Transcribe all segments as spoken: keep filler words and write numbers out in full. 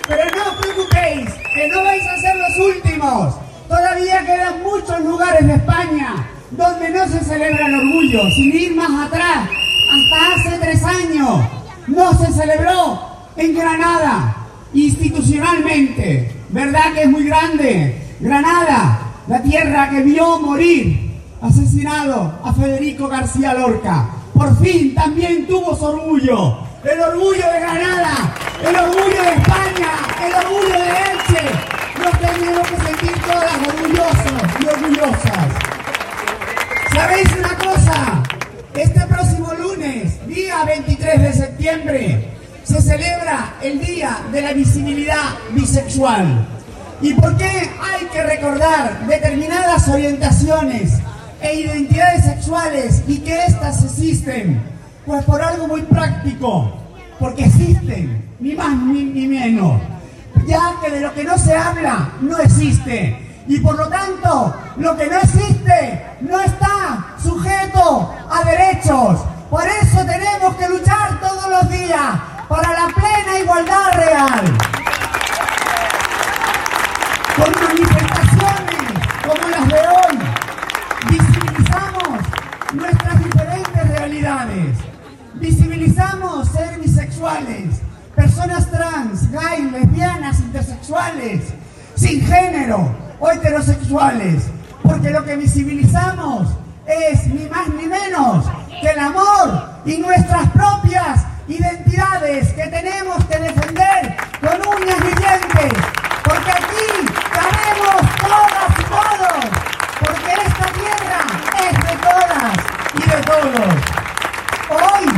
Pero no os preocupéis, que no vais a ser los últimos. Todavía quedan muchos lugares de España donde no se celebra el orgullo. Sin ir más atrás, hasta hace tres años no se celebró en Granada, institucionalmente. ¿Verdad que es muy grande? Granada, la tierra que vio morir, asesinado a Federico García Lorca. Por fin también tuvo su orgullo. El orgullo de Granada, el orgullo de España, el orgullo de Elche. Nos tenemos que sentir todas orgullosos y orgullosas. ¿Sabéis una cosa? Este próximo lunes, día veintitrés de septiembre, se celebra el Día de la Visibilidad Bisexual. ¿Y por qué hay que recordar determinadas orientaciones e identidades sexuales y que éstas existen? Pues por algo muy práctico, porque existen, ni más ni, ni menos, ya que de lo que no se habla no existe, y por lo tanto lo que no existe no está sujeto a derechos. Por eso tenemos que luchar todos los días para la plena igualdad real, con manifestaciones como las de hoy. Visibilizamos nuestras diferentes realidades. Visibilizamos ser bisexuales, personas trans, gay, lesbianas, intersexuales, sin género o heterosexuales, porque lo que visibilizamos es ni más ni menos que el amor y nuestras propias identidades que tenemos que defender con uñas y dientes, porque aquí cabemos todas y todos, porque esta tierra es de todas y de todos. Hoy,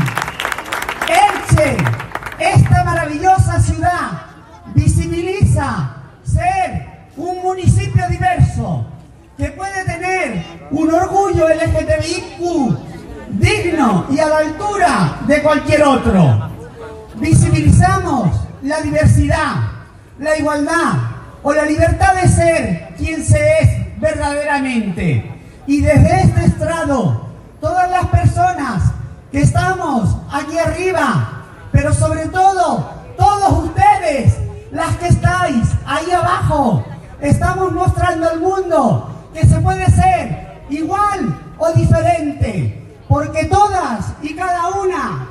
Elche, esta maravillosa ciudad, visibiliza ser un municipio diverso que puede tener un orgullo L G T B I Q digno y a la altura de cualquier otro. Visibilizamos la diversidad, la igualdad o la libertad de ser quien se es verdaderamente. Y desde este estrado, todas las personas que estamos aquí arriba, pero sobre todo todos ustedes, las que estáis ahí abajo, estamos mostrando al mundo que se puede ser igual o diferente, porque todas y cada una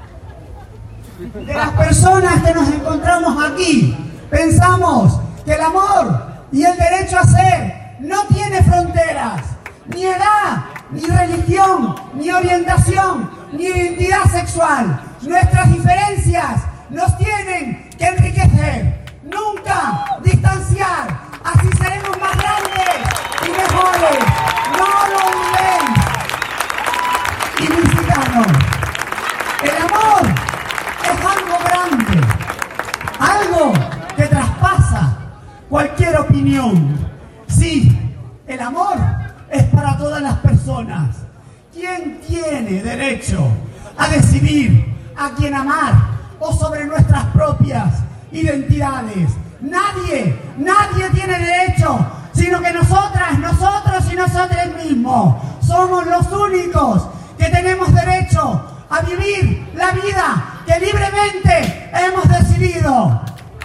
de las personas que nos encontramos aquí pensamos que el amor y el derecho a ser no tiene fronteras, ni edad, ni religión, ni orientación, ni identidad sexual. Nuestras diferencias nos tienen que enriquecer, nunca distanciar. Así seremos más grandes y mejores. No lo olvidéis. Ilusitanos. El amor es algo grande, algo que traspasa cualquier opinión. Sí, el amor es para todas las personas. ¿Quién tiene derecho a decidir a quién amar o sobre nuestras propias identidades? Nadie, nadie tiene derecho, sino que nosotras, nosotros y nosotros mismos somos los únicos que tenemos derecho a vivir la vida que libremente hemos decidido.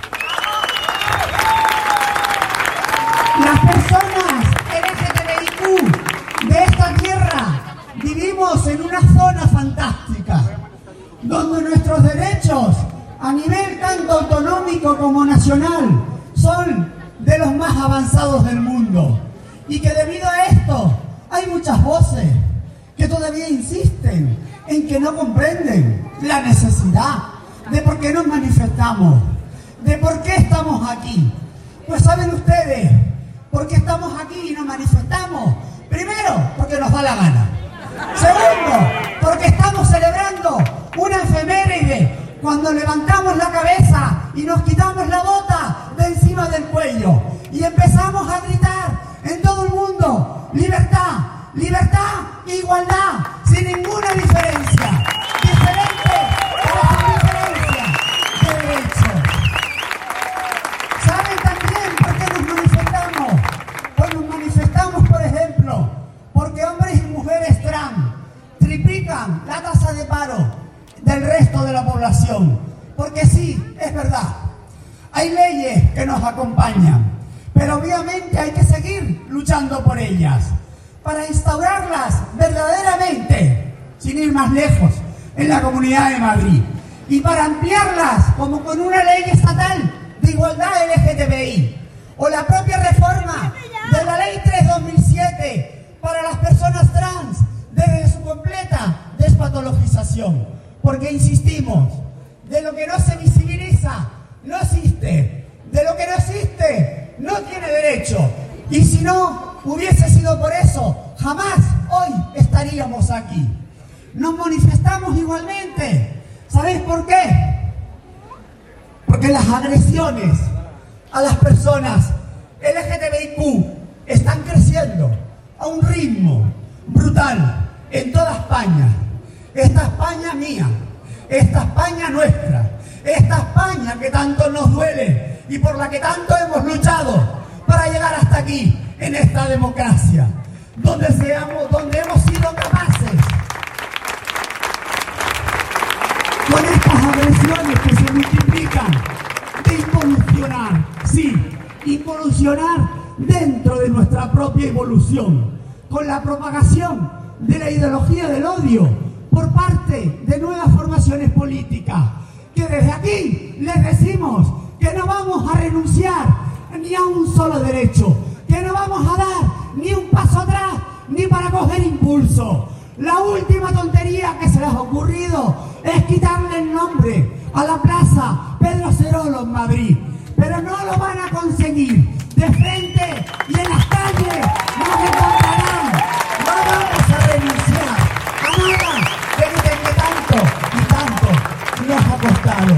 Las personas L G T B I Q de esta tierra vivimos en una zona fantástica, donde nuestros derechos a nivel tanto autonómico como nacional son de los más avanzados del mundo, y que debido a esto hay muchas voces que todavía insisten en que no comprenden la necesidad de por qué nos manifestamos, de por qué estamos aquí. Pues saben ustedes por qué estamos aquí y nos manifestamos. Primero, porque nos da la gana. Segundo, porque estamos celebrando una efeméride cuando levantamos la cabeza y nos quitamos la bota de encima del cuello y empezamos a gritar en todo el mundo: libertad, libertad e igualdad, sin ninguna diferencia. Diferente, pero sin diferencia de derechos. ¿Saben también por qué nos manifestamos? Pues nos manifestamos, por ejemplo, porque hombres y mujeres trans triplican la tasa de paro del resto de la población. Porque sí, es verdad, Hay leyes que nos acompañan, pero obviamente hay que seguir luchando por ellas, para instaurarlas verdaderamente, sin ir más lejos, en la Comunidad de Madrid, y para ampliarlas como con una ley estatal de igualdad L G T B I, o la propia reforma de la Ley tres barra dos mil siete para las personas trans desde su completa despatologización. Porque insistimos, de lo que no se visibiliza no existe, de lo que no existe no tiene derecho, y si no hubiese sido por eso, jamás hoy estaríamos aquí. Nos manifestamos igualmente. ¿Sabéis por qué? Porque las agresiones a las personas L G T B I Q están creciendo a un ritmo brutal en toda España. Esta España mía, esta España nuestra, esta España que tanto nos duele y por la que tanto hemos luchado para llegar hasta aquí, en esta democracia, donde, seamos, donde hemos sido capaces, con estas agresiones que se multiplican, de involucionar, sí, involucionar dentro de nuestra propia evolución, con la propagación de la ideología del odio por parte de nuevas formaciones políticas, que desde aquí les decimos que no vamos a renunciar ni a un solo derecho, que no vamos a dar ni un paso atrás ni para coger impulso. La última tontería que se les ha ocurrido es quitarle el nombre a la plaza Pedro Cerolo en Madrid, pero no lo van a conseguir. De frente y en las calles nos encontrarán. No vamos a renunciar a nada que dicen que tanto y tanto nos ha costado.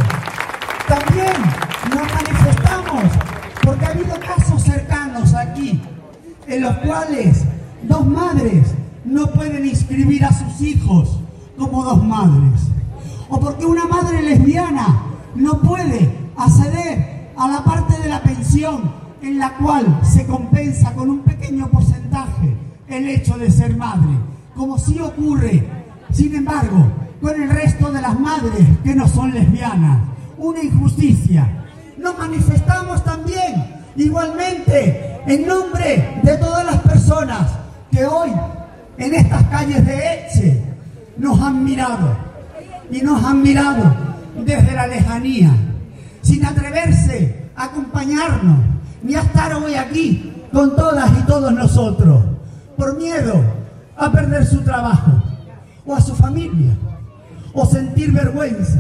También nos manifestamos porque ha habido casos cercanos aquí en los cuales dos madres no pueden inscribir a sus hijos como dos madres, o porque una madre lesbiana no puede acceder a la parte de la pensión en la cual se compensa con un pequeño porcentaje el hecho de ser madre, como sí ocurre, sin embargo, con el resto de las madres que no son lesbianas. Una injusticia. Nos manifestamos también, igualmente, en nombre de todas las personas que hoy, en estas calles de Elche, nos han mirado, y nos han mirado desde la lejanía, sin atreverse a acompañarnos, ni a estar hoy aquí con todas y todos nosotros, por miedo a perder su trabajo, o a su familia, o sentir vergüenza.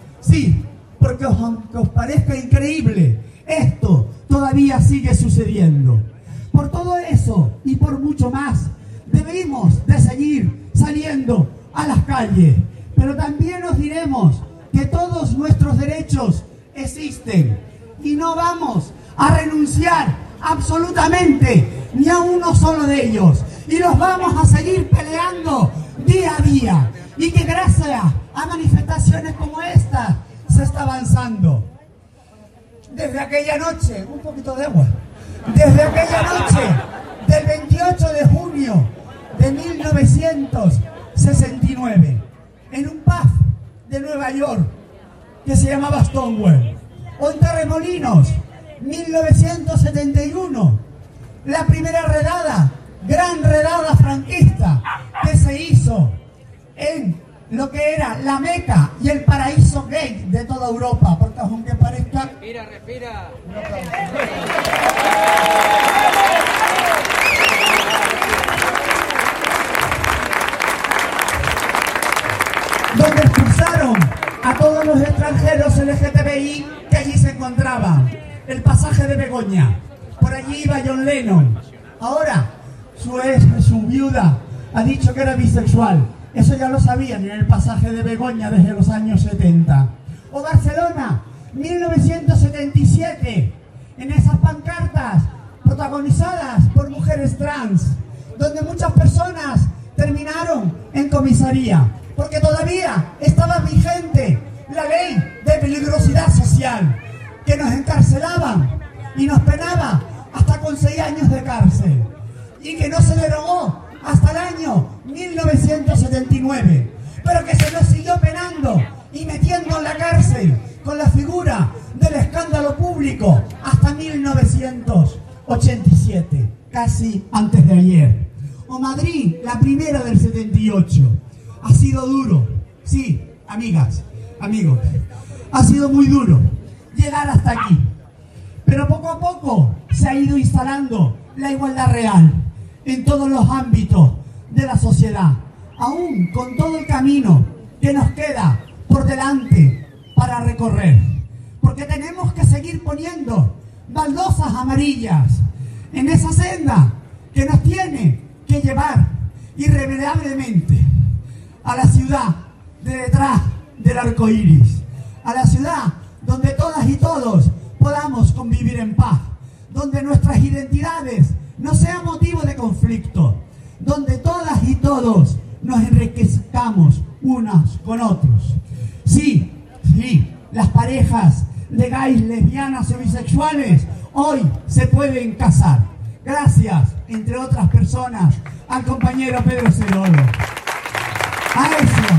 Sí, porque os, aunque os parezca increíble, esto todavía sigue sucediendo. Por todo eso y por mucho más, debemos de seguir saliendo a las calles, pero también os diremos que todos nuestros derechos existen y no vamos a renunciar absolutamente ni a uno solo de ellos, y los vamos a seguir peleando día a día, y que gracias a manifestaciones como esta se está avanzando. Desde aquella noche, un poquito de agua, desde aquella noche del veintiocho de junio de mil novecientos sesenta y nueve, en un pub de Nueva York que se llamaba Stonewall, o en Torremolinos, mil novecientos setenta y uno, la primera redada, gran redada franquista que se hizo en lo que era la meca y el paraíso gay de toda Europa, porque aunque parezca... Respira, respira. Donde expulsaron a todos los extranjeros L G T B I que allí se encontraban. El pasaje de Begoña, por allí iba John Lennon. Ahora su, ex, su viuda ha dicho que era bisexual. Eso ya lo sabían en el pasaje de Begoña desde los años setenta. O Barcelona, mil novecientos setenta y siete, en esas pancartas protagonizadas por mujeres trans, donde muchas personas terminaron en comisaría, porque todavía estaba vigente la ley de peligrosidad social, que nos encarcelaban y nos penaba hasta con seis años de cárcel, y que no se derogó hasta el año mil novecientos setenta y nueve, pero que se nos siguió penando y metiendo en la cárcel con la figura del escándalo escándalo público hasta mil novecientos ochenta y siete, casi antes de ayer. O Madrid, la primera del setenta y ocho. Ha sido duro, sí, amigas, amigos, ha sido muy duro llegar hasta aquí. Pero poco a poco se ha ido instalando la igualdad real en todos los ámbitos de la sociedad, aún con todo el camino que nos queda por delante para recorrer. Porque tenemos que seguir poniendo baldosas amarillas en esa senda que nos tiene que llevar irremediablemente a la ciudad de detrás del arco iris, a la ciudad donde todas y todos podamos convivir en paz, donde nuestras identidades no sean motivo de conflicto, donde todas y todos nos enriquezcamos unos con otros. Sí, sí, las parejas de gays, lesbianas o bisexuales hoy se pueden casar, gracias, entre otras personas, al compañero Pedro Cerolo. A eso,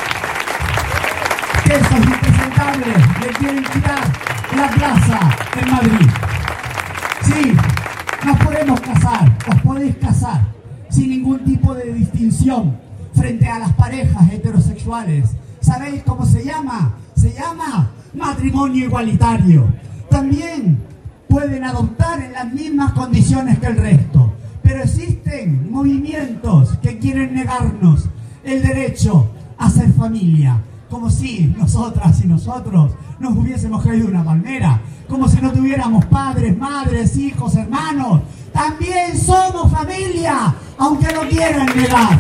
que esos impresentables le quieren quitar la plaza en Madrid. Sí, nos podemos casar, os podéis casar, sin ningún tipo de distinción frente a las parejas heterosexuales. ¿Sabéis cómo se llama? Se llama matrimonio igualitario. También pueden adoptar en las mismas condiciones que el resto, pero existen movimientos que quieren negarnos el derecho a ser familia, como si nosotras y nosotros nos hubiésemos caído una palmera, como si no tuviéramos padres, madres, hijos, hermanos. También somos familia, aunque lo quieran negar.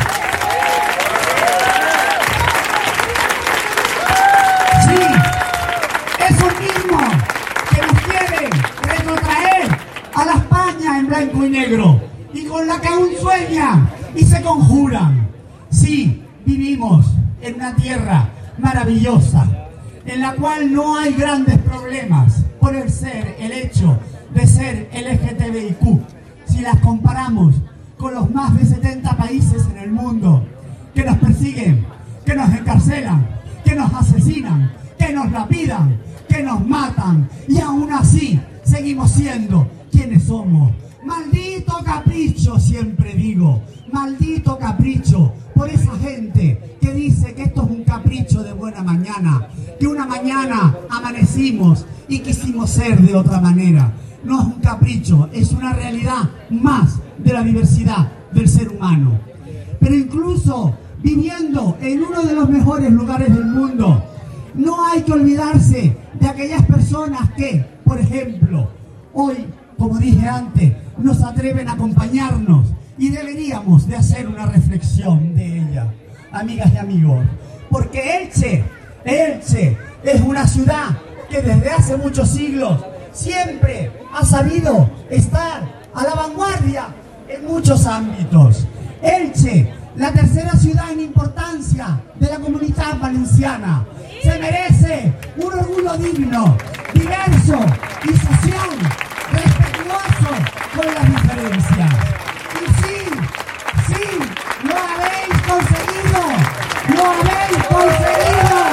Sí, esos mismos que nos quieren retrotraer a la España en blanco y negro y con la que aún sueñan y se conjuran. Sí, vivimos en una tierra maravillosa, en la cual no hay grandes problemas por el ser, el hecho de ser L G T B I Q. Si las comparamos con los más de setenta países en el mundo que nos persiguen, que nos encarcelan, que nos asesinan, que nos lapidan, que nos matan, y aún así seguimos siendo quienes somos. Maldito capricho, siempre digo, maldito capricho por esa gente que dice que esto es un capricho de buena mañana, que una mañana amanecimos y quisimos ser de otra manera. No es un capricho, es una realidad más de la diversidad del ser humano. Pero incluso viviendo en uno de los mejores lugares del mundo, no hay que olvidarse de aquellas personas que, por ejemplo, hoy, como dije antes, nos atreven a acompañarnos y deberíamos de hacer una reflexión de ella, amigas y amigos, porque Elche, Elche es una ciudad que desde hace muchos siglos siempre ha sabido estar a la vanguardia en muchos ámbitos. Elche, la tercera ciudad en importancia de la Comunidad Valenciana, se merece un orgullo digno, diverso y social, respetuoso con las diferencias. Y sí, sí, lo habéis conseguido, lo habéis conseguido.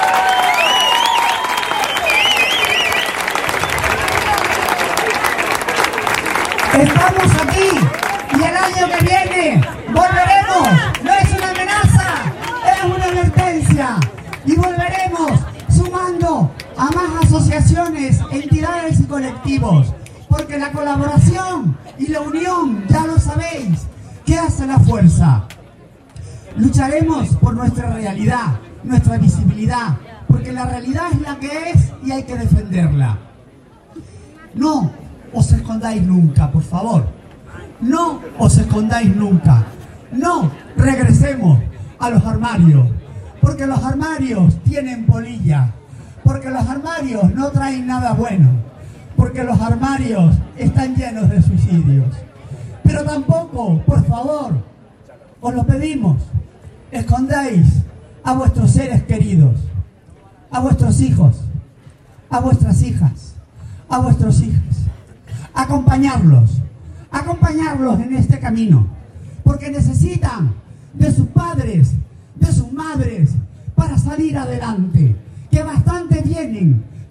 Estamos aquí y el año que viene volveremos. No es una amenaza, es una advertencia. Y volveremos sumando a más asociaciones, entidades y colectivos. Porque la colaboración y la unión, ya lo sabéis, que hace la fuerza. Lucharemos por nuestra realidad, nuestra visibilidad. Porque la realidad es la que es y hay que defenderla. No os escondáis nunca, por favor. No os escondáis nunca. No regresemos a los armarios, porque los armarios tienen polilla, porque los armarios no traen nada bueno, porque los armarios están llenos de suicidios. Pero tampoco, por favor, os lo pedimos, escondáis a vuestros seres queridos, a vuestros hijos, a vuestras hijas, a vuestros hijos. Acompañarlos, acompañarlos en este camino, porque necesitan de sus padres, de sus madres, para salir adelante, que bastante tienen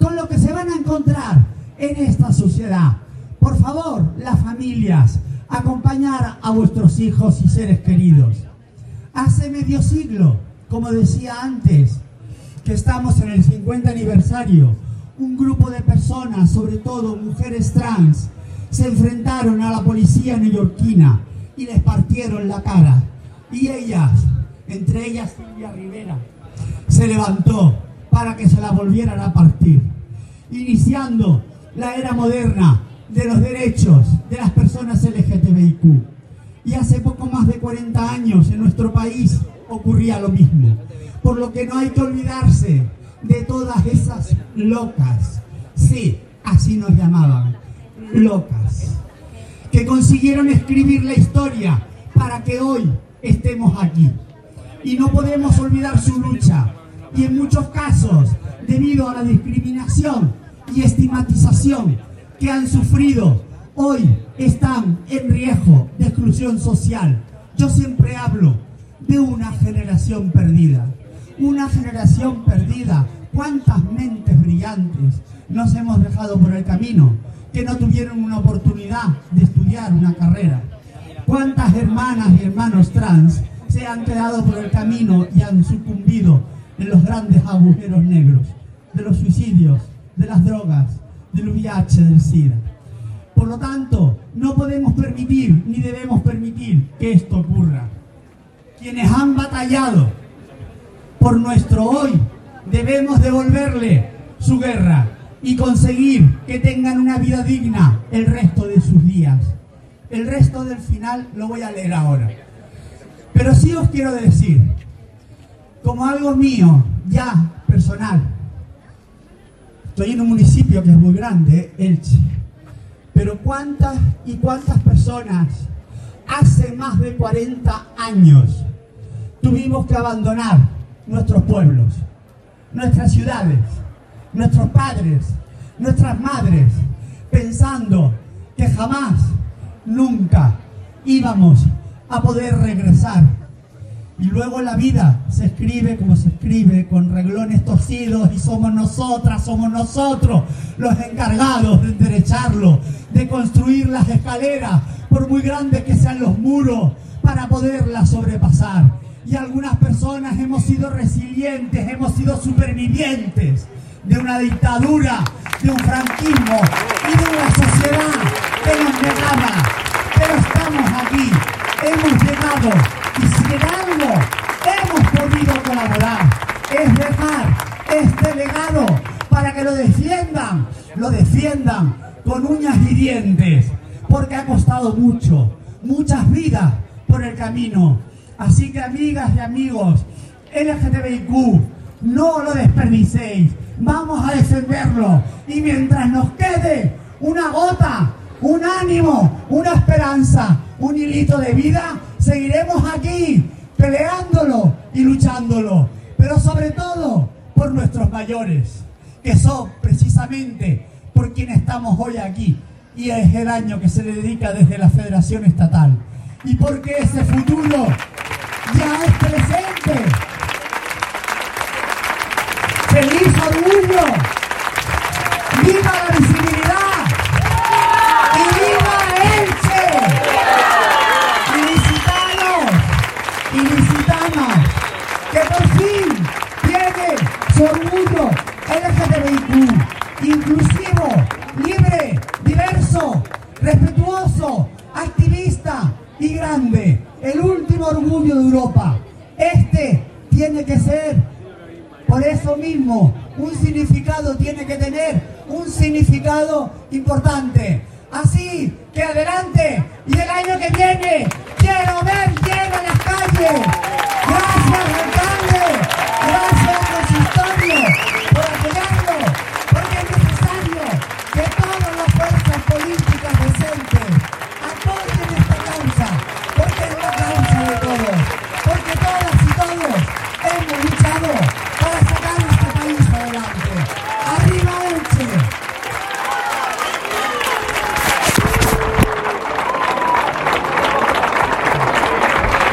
con lo que se van a encontrar en esta sociedad. Por favor, las familias, acompañar a vuestros hijos y seres queridos. Hace medio siglo, como decía antes, que estamos en el cincuenta aniversario, un grupo de personas, sobre todo mujeres trans, se enfrentaron a la policía neoyorquina y les partieron la cara. Y ellas, entre ellas Silvia Rivera, se levantó para que se la volvieran a partir, iniciando la era moderna de los derechos de las personas L G T B I Q. Y hace poco más de cuarenta años en nuestro país ocurría lo mismo, por lo que no hay que olvidarse de todas esas locas, sí, así nos llamaban, locas, que consiguieron escribir la historia para que hoy estemos aquí. Y no podemos olvidar su lucha, y en muchos casos, debido a la discriminación y estigmatización que han sufrido, hoy están en riesgo de exclusión social. Yo siempre hablo de una generación perdida, una generación perdida. ¿Cuántas mentes brillantes nos hemos dejado por el camino que no tuvieron una oportunidad de estudiar una carrera? ¿Cuántas hermanas y hermanos trans se han quedado por el camino y han sucumbido en los grandes agujeros negros de los suicidios, de las drogas, del V I H, del SIDA? Por lo tanto, no podemos permitir ni debemos permitir que esto ocurra. Quienes han batallado por nuestro hoy, debemos devolverle su guerra y conseguir que tengan una vida digna el resto de sus días. El resto del final lo voy a leer ahora. Pero sí os quiero decir, como algo mío, ya personal, estoy en un municipio que es muy grande, Elche, pero cuántas y cuántas personas hace más de cuarenta años tuvimos que abandonar nuestros pueblos, nuestras ciudades, nuestros padres, nuestras madres, pensando que jamás, nunca íbamos a poder regresar. Y luego la vida se escribe como se escribe, con reglones torcidos, y somos nosotras, somos nosotros los encargados de enderecharlo, de construir las escaleras, por muy grandes que sean los muros, para poderlas sobrepasar. Y algunas personas hemos sido resilientes, hemos sido supervivientes de una dictadura, de un franquismo y de una sociedad que nos negaba. Pero estamos aquí, hemos llegado, y si en algo hemos podido colaborar es dejar este legado para que lo defiendan, lo defiendan con uñas y dientes, porque ha costado mucho, muchas vidas por el camino. Así que, amigas y amigos L G T B I Q, no lo desperdicéis, vamos a defenderlo, y mientras nos quede una gota, un ánimo, una esperanza, un hilito de vida, seguiremos aquí peleándolo y luchándolo, pero sobre todo por nuestros mayores, que son precisamente por quienes estamos hoy aquí, y es el año que se le dedica desde la Federación Estatal, y porque ese futuro ya es presente. ¡Feliz orgullo! ¡Viva la visibilidad! ¡Y viva Elche! ¡Ilicitanos! ¡Ilicitanas! ¡Que por fin tiene su orgullo L G T B I Q! Inclusivo, libre, diverso, respetuoso, activista y grande. El último orgullo de Europa. Este tiene que ser, por eso mismo, un significado, tiene que tener un significado importante. Así que adelante, y el año que viene quiero ver lleno las calles. Gracias.